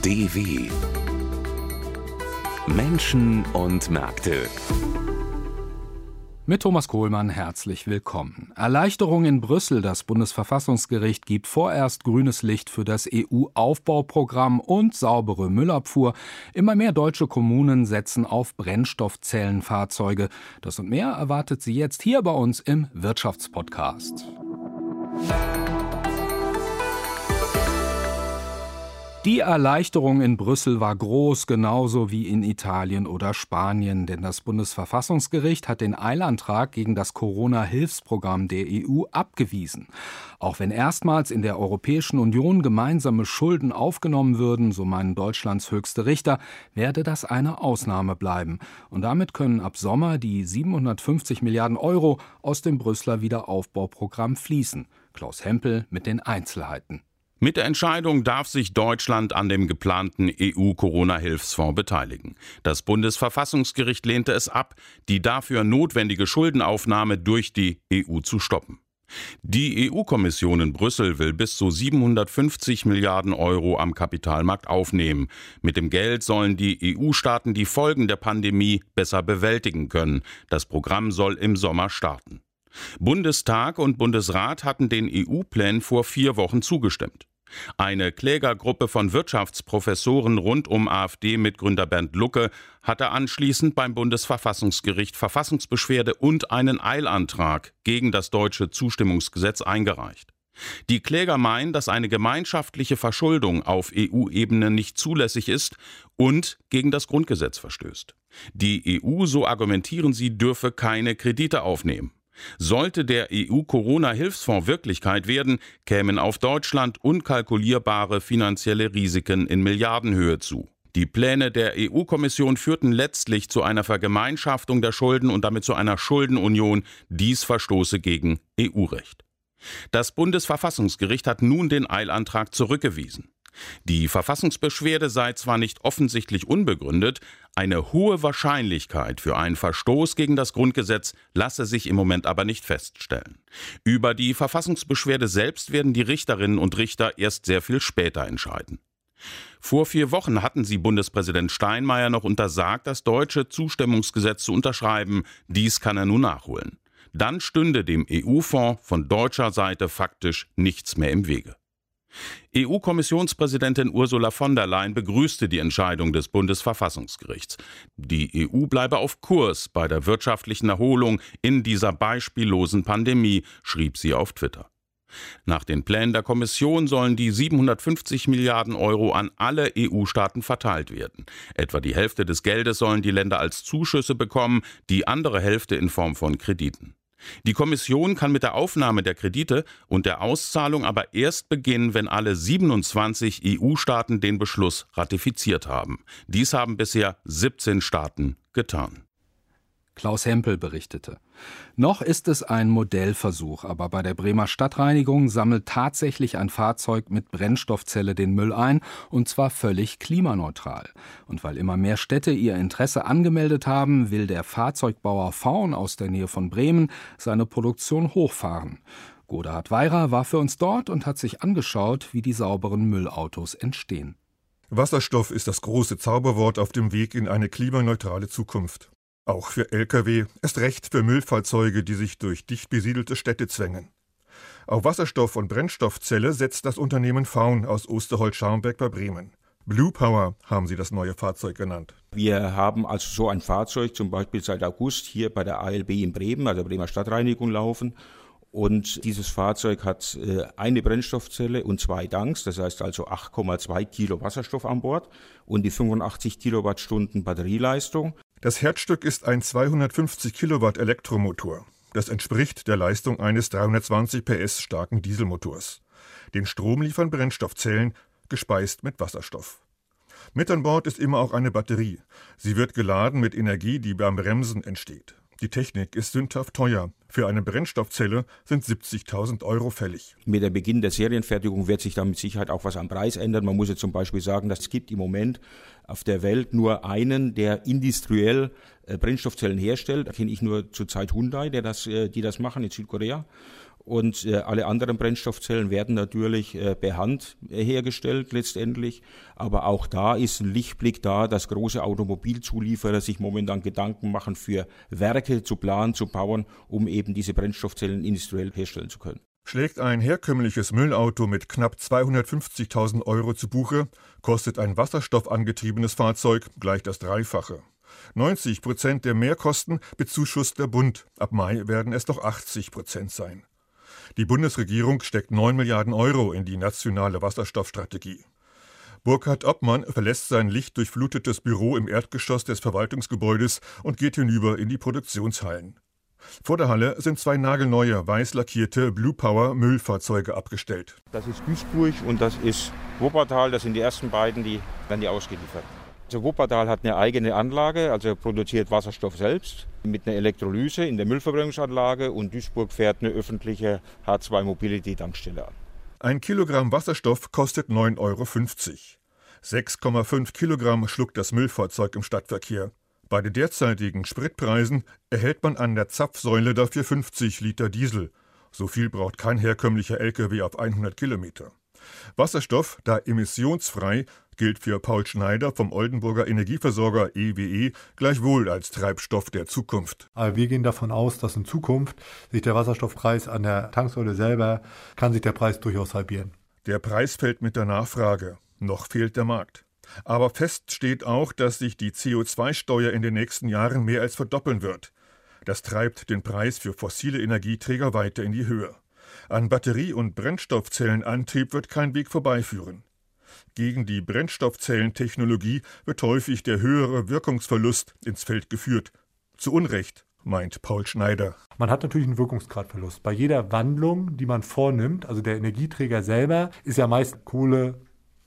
DW Menschen und Märkte. Mit Thomas Kohlmann herzlich willkommen. Erleichterung in Brüssel. Das Bundesverfassungsgericht gibt vorerst grünes Licht für das EU-Aufbauprogramm und saubere Müllabfuhr. Immer mehr deutsche Kommunen setzen auf Brennstoffzellenfahrzeuge. Das und mehr erwartet Sie jetzt hier bei uns im Wirtschaftspodcast. Die Erleichterung in Brüssel war groß, genauso wie in Italien oder Spanien, denn das Bundesverfassungsgericht hat den Eilantrag gegen das Corona-Hilfsprogramm der EU abgewiesen. Auch wenn erstmals in der Europäischen Union gemeinsame Schulden aufgenommen würden, so meinen Deutschlands höchste Richter, werde das eine Ausnahme bleiben. Und damit können ab Sommer die 750 Milliarden Euro aus dem Brüsseler Wiederaufbauprogramm fließen. Klaus Hempel mit den Einzelheiten. Mit der Entscheidung darf sich Deutschland an dem geplanten EU-Corona-Hilfsfonds beteiligen. Das Bundesverfassungsgericht lehnte es ab, die dafür notwendige Schuldenaufnahme durch die EU zu stoppen. Die EU-Kommission in Brüssel will bis zu 750 Milliarden Euro am Kapitalmarkt aufnehmen. Mit dem Geld sollen die EU-Staaten die Folgen der Pandemie besser bewältigen können. Das Programm soll im Sommer starten. Bundestag und Bundesrat hatten den EU-Plänen vor 4 Wochen zugestimmt. Eine Klägergruppe von Wirtschaftsprofessoren rund um AfD-Mitgründer Bernd Lucke hatte anschließend beim Bundesverfassungsgericht Verfassungsbeschwerde und einen Eilantrag gegen das deutsche Zustimmungsgesetz eingereicht. Die Kläger meinen, dass eine gemeinschaftliche Verschuldung auf EU-Ebene nicht zulässig ist und gegen das Grundgesetz verstößt. Die EU, so argumentieren sie, dürfe keine Kredite aufnehmen. Sollte der EU-Corona-Hilfsfonds Wirklichkeit werden, kämen auf Deutschland unkalkulierbare finanzielle Risiken in Milliardenhöhe zu. Die Pläne der EU-Kommission führten letztlich zu einer Vergemeinschaftung der Schulden und damit zu einer Schuldenunion. Dies verstoße gegen EU-Recht. Das Bundesverfassungsgericht hat nun den Eilantrag zurückgewiesen. Die Verfassungsbeschwerde sei zwar nicht offensichtlich unbegründet, eine hohe Wahrscheinlichkeit für einen Verstoß gegen das Grundgesetz lasse sich im Moment aber nicht feststellen. Über die Verfassungsbeschwerde selbst werden die Richterinnen und Richter erst sehr viel später entscheiden. Vor 4 Wochen hatten sie Bundespräsident Steinmeier noch untersagt, das deutsche Zustimmungsgesetz zu unterschreiben. Dies kann er nun nachholen. Dann stünde dem EU-Fonds von deutscher Seite faktisch nichts mehr im Wege. EU-Kommissionspräsidentin Ursula von der Leyen begrüßte die Entscheidung des Bundesverfassungsgerichts. Die EU bleibe auf Kurs bei der wirtschaftlichen Erholung in dieser beispiellosen Pandemie, schrieb sie auf Twitter. Nach den Plänen der Kommission sollen die 750 Milliarden Euro an alle EU-Staaten verteilt werden. Etwa die Hälfte des Geldes sollen die Länder als Zuschüsse bekommen, die andere Hälfte in Form von Krediten. Die Kommission kann mit der Aufnahme der Kredite und der Auszahlung aber erst beginnen, wenn alle 27 EU-Staaten den Beschluss ratifiziert haben. Dies haben bisher 17 Staaten getan. Klaus Hempel berichtete. Noch ist es ein Modellversuch, aber bei der Bremer Stadtreinigung sammelt tatsächlich ein Fahrzeug mit Brennstoffzelle den Müll ein, und zwar völlig klimaneutral. Und weil immer mehr Städte ihr Interesse angemeldet haben, will der Fahrzeugbauer Faun aus der Nähe von Bremen seine Produktion hochfahren. Godehard Weirer war für uns dort und hat sich angeschaut, wie die sauberen Müllautos entstehen. Wasserstoff ist das große Zauberwort auf dem Weg in eine klimaneutrale Zukunft. Auch für Lkw, erst recht für Müllfahrzeuge, die sich durch dicht besiedelte Städte zwängen. Auf Wasserstoff- und Brennstoffzelle setzt das Unternehmen Faun aus Osterholz-Scharmbeck bei Bremen. Blue Power haben sie das neue Fahrzeug genannt. Wir haben also so ein Fahrzeug zum Beispiel seit August hier bei der ALB in Bremen, also der Bremer Stadtreinigung, laufen. Und dieses Fahrzeug hat eine Brennstoffzelle und 2 Tanks, das heißt also 8,2 Kilo Wasserstoff an Bord und die 85 Kilowattstunden Batterieleistung. Das Herzstück ist ein 250 Kilowatt Elektromotor. Das entspricht der Leistung eines 320 PS starken Dieselmotors. Den Strom liefern Brennstoffzellen, gespeist mit Wasserstoff. Mit an Bord ist immer auch eine Batterie. Sie wird geladen mit Energie, die beim Bremsen entsteht. Die Technik ist sündhaft teuer. Für eine Brennstoffzelle sind 70.000 Euro fällig. Mit dem Beginn der Serienfertigung wird sich da mit Sicherheit auch was am Preis ändern. Man muss jetzt zum Beispiel sagen, dass es gibt im Moment auf der Welt nur einen, der industriell Brennstoffzellen herstellt. Da kenne ich nur zurzeit Hyundai, die das machen in Südkorea. Und alle anderen Brennstoffzellen werden natürlich per Hand hergestellt letztendlich. Aber auch da ist ein Lichtblick da, dass große Automobilzulieferer sich momentan Gedanken machen, für Werke zu planen, zu bauen, um eben diese Brennstoffzellen industriell herstellen zu können. Schlägt ein herkömmliches Müllauto mit knapp 250.000 € zu Buche, kostet ein wasserstoffangetriebenes Fahrzeug gleich das Dreifache. 90% der Mehrkosten bezuschusst der Bund. Ab Mai werden es doch 80% sein. Die Bundesregierung steckt 9 Milliarden € in die nationale Wasserstoffstrategie. Burkhard Oppmann verlässt sein lichtdurchflutetes Büro im Erdgeschoss des Verwaltungsgebäudes und geht hinüber in die Produktionshallen. Vor der Halle sind 2 nagelneue, weiß lackierte Blue Power Müllfahrzeuge abgestellt. Das ist Duisburg und das ist Wuppertal. Das sind die ersten beiden, die werden ausgeliefert. Also Wuppertal hat eine eigene Anlage, also produziert Wasserstoff selbst mit einer Elektrolyse in der Müllverbrennungsanlage, und Duisburg fährt eine öffentliche H2 Mobility Tankstelle an. 1 Kilogramm Wasserstoff kostet 9,50 €. 6,5 Kilogramm schluckt das Müllfahrzeug im Stadtverkehr. Bei den derzeitigen Spritpreisen erhält man an der Zapfsäule dafür 50 Liter Diesel. So viel braucht kein herkömmlicher LKW auf 100 Kilometer. Wasserstoff, da emissionsfrei, gilt für Paul Schneider vom Oldenburger Energieversorger EWE gleichwohl als Treibstoff der Zukunft. Aber wir gehen davon aus, dass in Zukunft sich der Wasserstoffpreis an der Tanksäule selber, kann sich der Preis durchaus halbieren. Der Preis fällt mit der Nachfrage. Noch fehlt der Markt. Aber fest steht auch, dass sich die CO2-Steuer in den nächsten Jahren mehr als verdoppeln wird. Das treibt den Preis für fossile Energieträger weiter in die Höhe. An Batterie- und Brennstoffzellenantrieb wird kein Weg vorbeiführen. Gegen die Brennstoffzellentechnologie wird häufig der höhere Wirkungsverlust ins Feld geführt. Zu Unrecht, meint Paul Schneider. Man hat natürlich einen Wirkungsgradverlust. Bei jeder Wandlung, die man vornimmt, also der Energieträger selber, ist ja meist Kohle,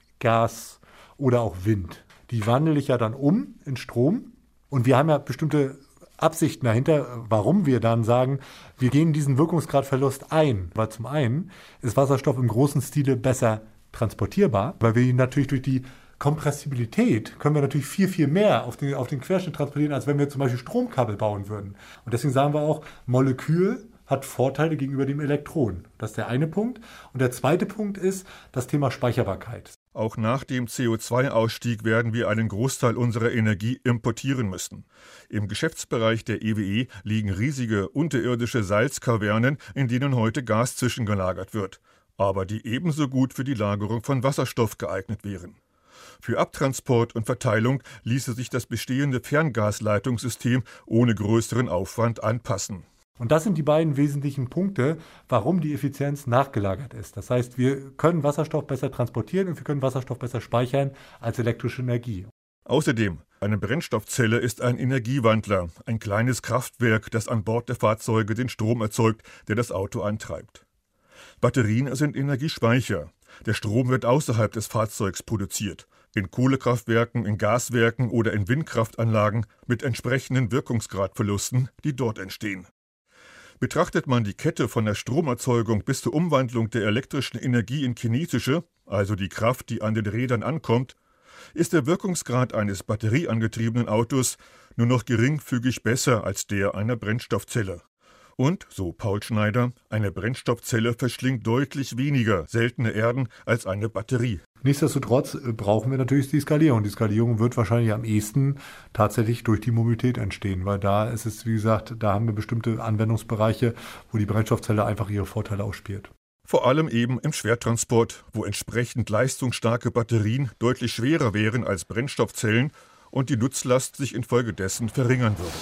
Gas oder auch Wind. Die wandle ich ja dann um in Strom, und wir haben ja bestimmte Absichten dahinter, warum wir dann sagen, wir gehen diesen Wirkungsgradverlust ein. Weil zum einen ist Wasserstoff im großen Stile besser transportierbar, weil wir ihn natürlich durch die Kompressibilität können wir natürlich viel mehr auf den Querschnitt transportieren, als wenn wir zum Beispiel Stromkabel bauen würden. Und deswegen sagen wir auch, Molekül hat Vorteile gegenüber dem Elektron. Das ist der eine Punkt. Und der zweite Punkt ist das Thema Speicherbarkeit. Auch nach dem CO2-Ausstieg werden wir einen Großteil unserer Energie importieren müssen. Im Geschäftsbereich der EWE liegen riesige unterirdische Salzkavernen, in denen heute Gas zwischengelagert wird, aber die ebenso gut für die Lagerung von Wasserstoff geeignet wären. Für Abtransport und Verteilung ließe sich das bestehende Ferngasleitungssystem ohne größeren Aufwand anpassen. Und das sind die beiden wesentlichen Punkte, warum die Effizienz nachgelagert ist. Das heißt, wir können Wasserstoff besser transportieren und wir können Wasserstoff besser speichern als elektrische Energie. Außerdem, eine Brennstoffzelle ist ein Energiewandler, ein kleines Kraftwerk, das an Bord der Fahrzeuge den Strom erzeugt, der das Auto antreibt. Batterien sind Energiespeicher. Der Strom wird außerhalb des Fahrzeugs produziert, in Kohlekraftwerken, in Gaswerken oder in Windkraftanlagen mit entsprechenden Wirkungsgradverlusten, die dort entstehen. Betrachtet man die Kette von der Stromerzeugung bis zur Umwandlung der elektrischen Energie in kinetische, also die Kraft, die an den Rädern ankommt, ist der Wirkungsgrad eines batterieangetriebenen Autos nur noch geringfügig besser als der einer Brennstoffzelle. Und, so Paul Schneider, eine Brennstoffzelle verschlingt deutlich weniger seltene Erden als eine Batterie. Nichtsdestotrotz brauchen wir natürlich die Skalierung. Die Skalierung wird wahrscheinlich am ehesten tatsächlich durch die Mobilität entstehen, weil da ist es, wie gesagt, da haben wir bestimmte Anwendungsbereiche, wo die Brennstoffzelle einfach ihre Vorteile ausspielt. Vor allem eben im Schwertransport, wo entsprechend leistungsstarke Batterien deutlich schwerer wären als Brennstoffzellen und die Nutzlast sich infolgedessen verringern würde.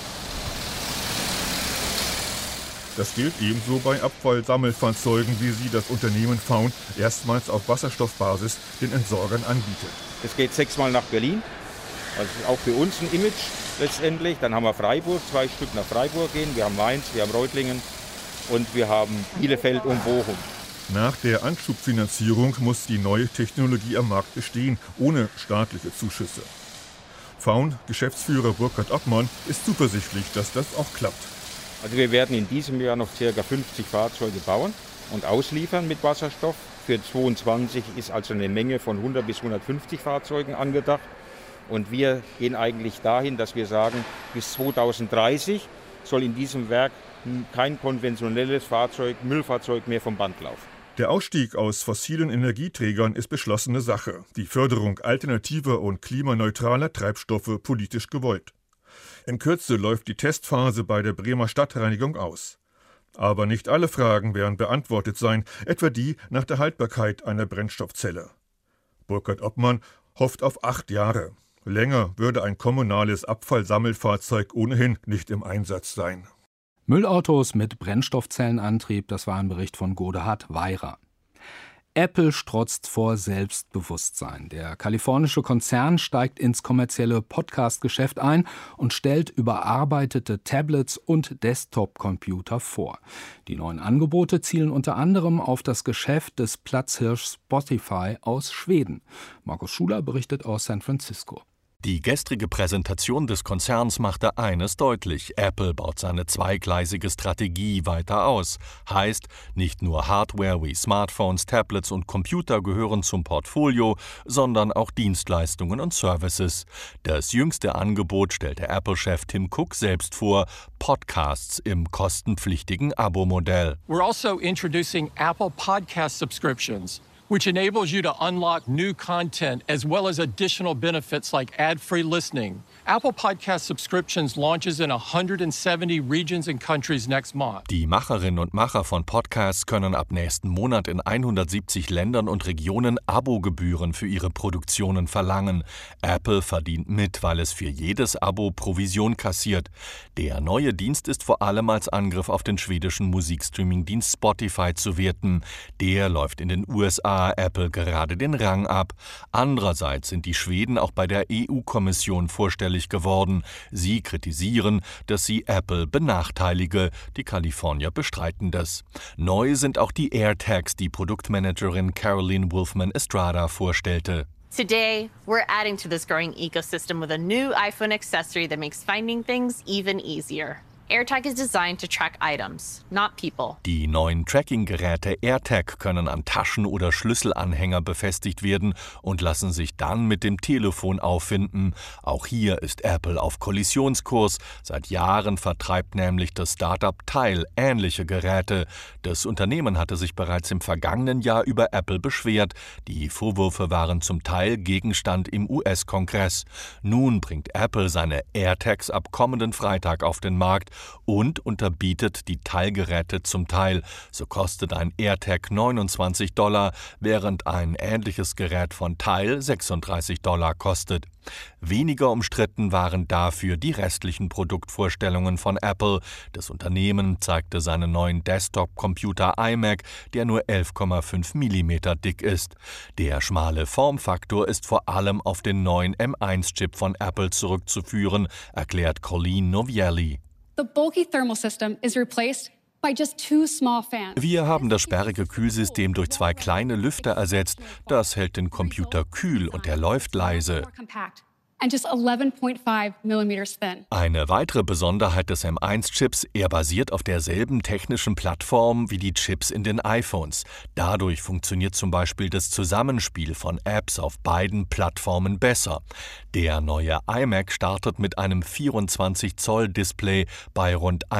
Das gilt ebenso bei Abfallsammelfahrzeugen, wie sie das Unternehmen Faun erstmals auf Wasserstoffbasis den Entsorgern anbietet. Es geht 6-mal nach Berlin, also auch für uns ein Image letztendlich. Dann haben wir Freiburg, 2 Stück nach Freiburg gehen, wir haben Mainz, wir haben Reutlingen und wir haben Bielefeld und Bochum. Nach der Anschubfinanzierung muss die neue Technologie am Markt bestehen, ohne staatliche Zuschüsse. Faun Geschäftsführer Burkhard Oppmann ist zuversichtlich, dass das auch klappt. Also wir werden in diesem Jahr noch ca. 50 Fahrzeuge bauen und ausliefern mit Wasserstoff. Für 2022 ist also eine Menge von 100 bis 150 Fahrzeugen angedacht. Und wir gehen eigentlich dahin, dass wir sagen, bis 2030 soll in diesem Werk kein konventionelles Müllfahrzeug mehr vom Band laufen. Der Ausstieg aus fossilen Energieträgern ist beschlossene Sache. Die Förderung alternativer und klimaneutraler Treibstoffe politisch gewollt. In Kürze läuft die Testphase bei der Bremer Stadtreinigung aus. Aber nicht alle Fragen werden beantwortet sein, etwa die nach der Haltbarkeit einer Brennstoffzelle. Burkhard Obmann hofft auf 8 Jahre. Länger würde ein kommunales Abfallsammelfahrzeug ohnehin nicht im Einsatz sein. Müllautos mit Brennstoffzellenantrieb, das war ein Bericht von Godehard Weirer. Apple strotzt vor Selbstbewusstsein. Der kalifornische Konzern steigt ins kommerzielle Podcast-Geschäft ein und stellt überarbeitete Tablets und Desktop-Computer vor. Die neuen Angebote zielen unter anderem auf das Geschäft des Platzhirsches Spotify aus Schweden. Markus Schuler berichtet aus San Francisco. Die gestrige Präsentation des Konzerns machte eines deutlich: Apple baut seine zweigleisige Strategie weiter aus. Heißt, nicht nur Hardware wie Smartphones, Tablets und Computer gehören zum Portfolio, sondern auch Dienstleistungen und Services. Das jüngste Angebot stellte Apple-Chef Tim Cook selbst vor: Podcasts im kostenpflichtigen Abo-Modell. We're also introducing Apple Podcast subscriptions, which enables you to unlock new content as well as additional benefits like ad-free listening. Apple Podcast Subscriptions launches in 170 regions and countries next month. Die Macherinnen und Macher von Podcasts können ab nächsten Monat in 170 Ländern und Regionen Abogebühren für ihre Produktionen verlangen. Apple verdient mit, weil es für jedes Abo Provision kassiert. Der neue Dienst ist vor allem als Angriff auf den schwedischen Musikstreaming-Dienst Spotify zu werten. Der läuft in den USA Apple gerade den Rang ab. Andererseits sind die Schweden auch bei der EU-Kommission vorstellig geworden. Sie kritisieren, dass sie Apple benachteilige. Die Kalifornier bestreiten das. Neu sind auch die AirTags, die Produktmanagerin Caroline Wolfman Estrada vorstellte. Today, we're adding to this growing ecosystem with a new iPhone accessory that makes finding things even easier. AirTag is designed to track items, not people. Die neuen Tracking-Geräte AirTag können an Taschen- oder Schlüsselanhänger befestigt werden und lassen sich dann mit dem Telefon auffinden. Auch hier ist Apple auf Kollisionskurs. Seit Jahren vertreibt nämlich das Startup Tile ähnliche Geräte. Das Unternehmen hatte sich bereits im vergangenen Jahr über Apple beschwert. Die Vorwürfe waren zum Teil Gegenstand im US-Kongress. Nun bringt Apple seine AirTags ab kommenden Freitag auf den Markt und unterbietet die Teilgeräte zum Teil. So kostet ein AirTag $29, während ein ähnliches Gerät von Tile $36 kostet. Weniger umstritten waren dafür die restlichen Produktvorstellungen von Apple. Das Unternehmen zeigte seinen neuen Desktop-Computer iMac, der nur 11,5 mm dick ist. Der schmale Formfaktor ist vor allem auf den neuen M1-Chip von Apple zurückzuführen, erklärt Colleen Novielli. The bulky thermal system is replaced by just 2 small fans. Wir haben das sperrige Kühlsystem durch 2 kleine Lüfter ersetzt. Das hält den Computer kühl und er läuft leise. And just 11.5 millimeters thin. Eine weitere Besonderheit des M1-Chips: Er basiert auf derselben technischen Plattform wie die Chips in den iPhones. Dadurch funktioniert zum Beispiel das Zusammenspiel von Apps auf beiden Plattformen besser. Der neue iMac startet mit einem 24-Zoll-Display bei rund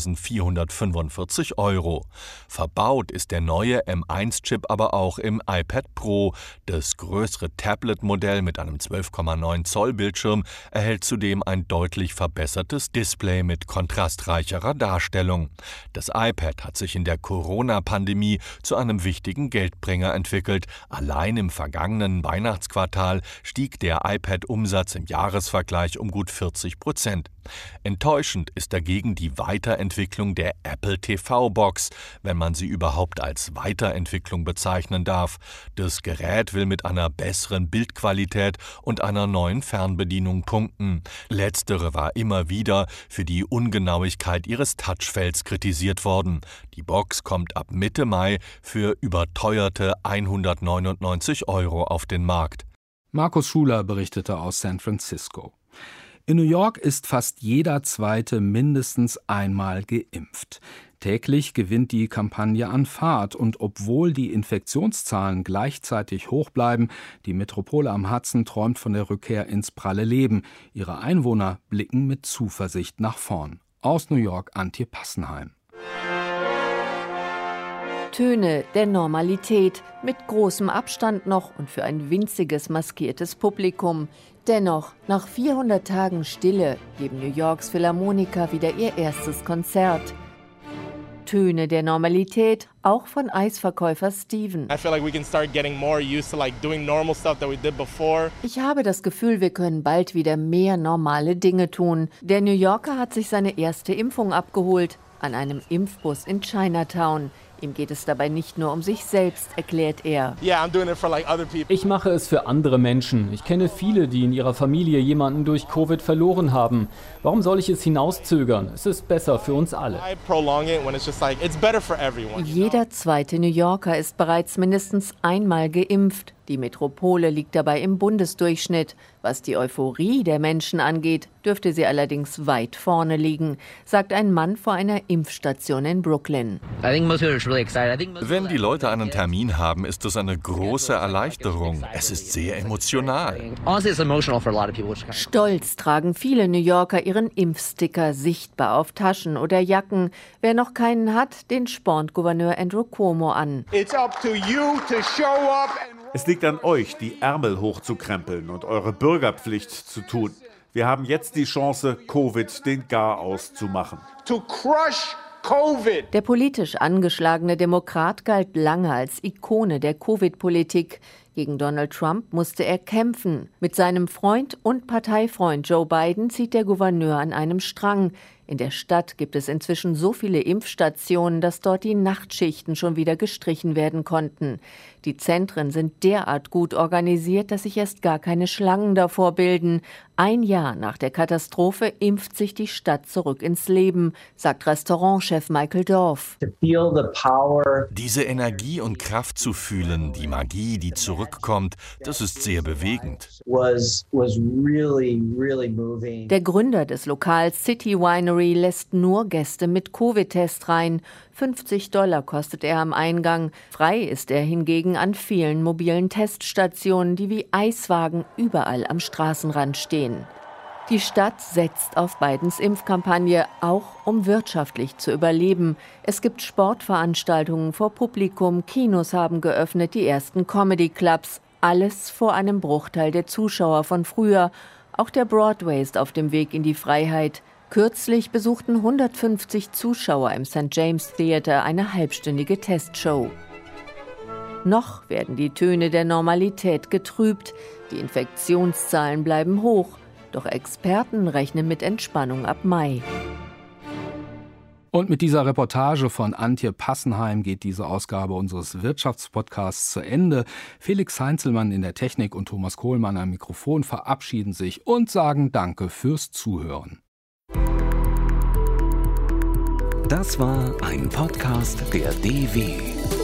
1.445 €. Verbaut ist der neue M1-Chip aber auch im iPad Pro. Das größere Tablet-Modell mit einem 12,9 Zoll Bildschirm erhält zudem ein deutlich verbessertes Display mit kontrastreicherer Darstellung. Das iPad hat sich in der Corona-Pandemie zu einem wichtigen Geldbringer entwickelt. Allein im vergangenen Weihnachtsquartal stieg der iPad-Umsatz im Jahresvergleich um gut 40%. Enttäuschend ist dagegen die Weiterentwicklung der Apple TV-Box, wenn man sie überhaupt als Weiterentwicklung bezeichnen darf. Das Gerät will mit einer besseren Bildqualität und einer neuen Fernbedienung punkten. Letztere war immer wieder für die Ungenauigkeit ihres Touchfelds kritisiert worden. Die Box kommt ab Mitte Mai für überteuerte 199 € auf den Markt. Markus Schuler berichtete aus San Francisco. In New York ist fast jeder Zweite mindestens einmal geimpft. Täglich gewinnt die Kampagne an Fahrt und obwohl die Infektionszahlen gleichzeitig hoch bleiben, die Metropole am Hudson träumt von der Rückkehr ins pralle Leben. Ihre Einwohner blicken mit Zuversicht nach vorn. Aus New York, Antje Passenheim. Töne der Normalität, mit großem Abstand noch und für ein winziges maskiertes Publikum. Dennoch, nach 400 Tagen Stille geben New Yorks Philharmoniker wieder ihr erstes Konzert. Töne der Normalität, auch von Eisverkäufer Steven. Ich habe das Gefühl, wir können bald wieder mehr normale Dinge tun. Der New Yorker hat sich seine erste Impfung abgeholt, an einem Impfbus in Chinatown. Ihm geht es dabei nicht nur um sich selbst, erklärt er. Ich mache es für andere Menschen. Ich kenne viele, die in ihrer Familie jemanden durch Covid verloren haben. Warum soll ich es hinauszögern? Es ist besser für uns alle. Jeder zweite New Yorker ist bereits mindestens einmal geimpft. Die Metropole liegt dabei im Bundesdurchschnitt. Was die Euphorie der Menschen angeht, dürfte sie allerdings weit vorne liegen, sagt ein Mann vor einer Impfstation in Brooklyn. Wenn die Leute einen Termin haben, ist es eine große Erleichterung. Es ist sehr emotional. Stolz tragen viele New Yorker ihren Impfsticker sichtbar auf Taschen oder Jacken. Wer noch keinen hat, den spornt Gouverneur Andrew Cuomo an. Es liegt an euch, die Ärmel hochzukrempeln und eure Bürgerpflicht zu tun. Wir haben jetzt die Chance, Covid den Garaus zu machen. Der politisch angeschlagene Demokrat galt lange als Ikone der Covid-Politik. Gegen Donald Trump musste er kämpfen. Mit seinem Freund und Parteifreund Joe Biden zieht der Gouverneur an einem Strang. In der Stadt gibt es inzwischen so viele Impfstationen, dass dort die Nachtschichten schon wieder gestrichen werden konnten. Die Zentren sind derart gut organisiert, dass sich erst gar keine Schlangen davor bilden. Ein Jahr nach der Katastrophe impft sich die Stadt zurück ins Leben, sagt Restaurantchef Michael Dorf. Diese Energie und Kraft zu fühlen, die Magie, die zurückkommt, das ist sehr bewegend. Der Gründer des Lokals City Winery lässt nur Gäste mit Covid-Test rein. $50 kostet er am Eingang. Frei ist er hingegen an vielen mobilen Teststationen, die wie Eiswagen überall am Straßenrand stehen. Die Stadt setzt auf Bidens Impfkampagne, auch um wirtschaftlich zu überleben. Es gibt Sportveranstaltungen vor Publikum, Kinos haben geöffnet, die ersten Comedy-Clubs. Alles vor einem Bruchteil der Zuschauer von früher. Auch der Broadway ist auf dem Weg in die Freiheit. Kürzlich besuchten 150 Zuschauer im St. James Theatre eine halbstündige Testshow. Noch werden die Töne der Normalität getrübt. Die Infektionszahlen bleiben hoch. Doch Experten rechnen mit Entspannung ab Mai. Und mit dieser Reportage von Antje Passenheim geht diese Ausgabe unseres Wirtschaftspodcasts zu Ende. Felix Heinzelmann in der Technik und Thomas Kohlmann am Mikrofon verabschieden sich und sagen Danke fürs Zuhören. Das war ein Podcast der DW.